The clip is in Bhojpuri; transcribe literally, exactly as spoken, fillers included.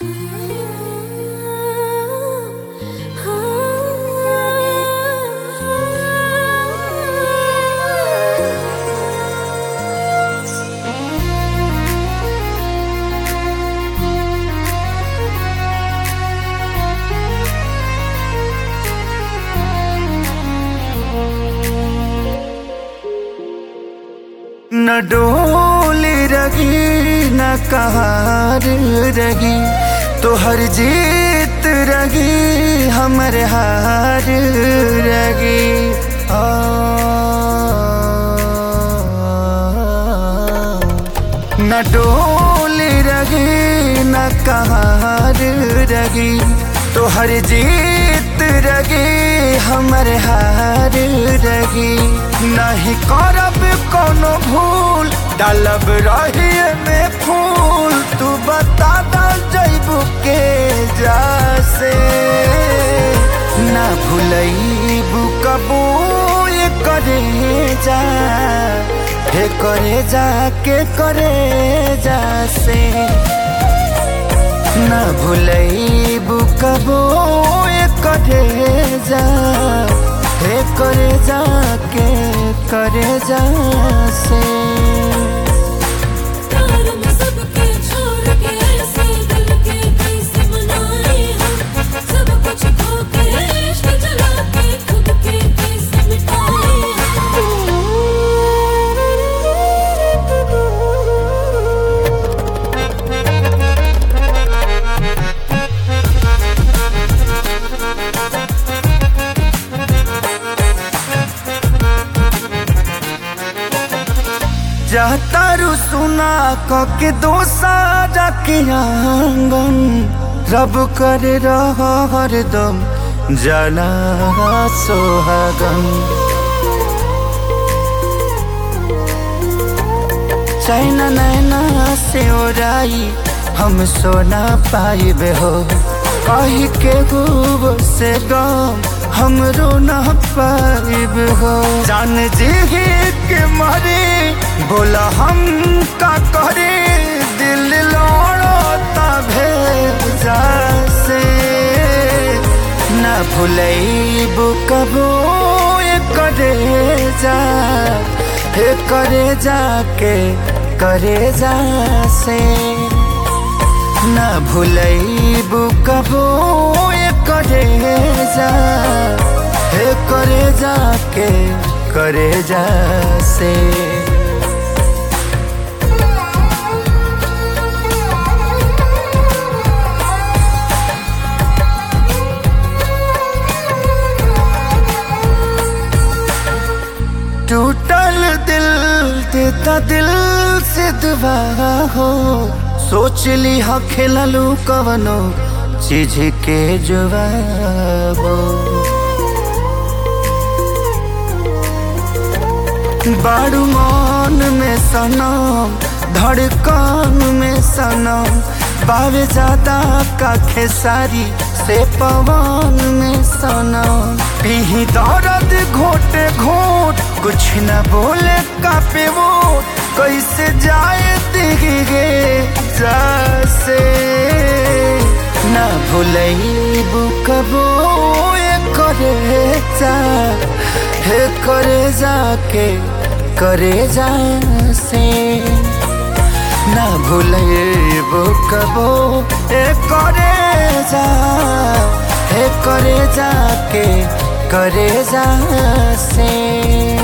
न डोल रही न कहार रही, तो हर जीत रही हमर हार रही। आ, न डोल रही न कहार रही, तो हर जीत रही हमर हार रही। नहीं करब कोनो भूल, डालब रही में फूल, तू बता दा जैबू के जासे। ना भूलैबू कबू ये करे जा, हे करे जा के करे जासे। ना भूलैबू कबू ये करे जा, हे करे जा के करे जा से। जातारू सुना के दोसारा के आंगन, रब कर रहा हरदम जाना सोहागन। चैना नैना से ओराई हम सोना पाइबे हो, कही के गूब से गम हमरो न पाइब हो। जान जी के मारे बोला हम का करे, दिल लौड़ता भेजा से। ना भूलैबू कबो ये करे जा, हे करे जा के करे जा से। ना भूलैबू कबो ये करे जा, हे करे जा के करे जा से। टूटल दिल देता दिल से दुआ हो, सोच ली हा खेललू कवनो चीज के जवाब। बारू मन में सनम, धड़कन में सनम, बावे ज्यादा का खेसारी से पवन में सनम। पीही दर्द घोटे घोट, कुछ न बोले कापे वो, कैसे जाए दिखे जासे। ना भूलैबू कबो ये करे जा, हे करे जा के करे जा से। ना भूलैबू कबो ये करे जा, हे करे जा के करे जा से।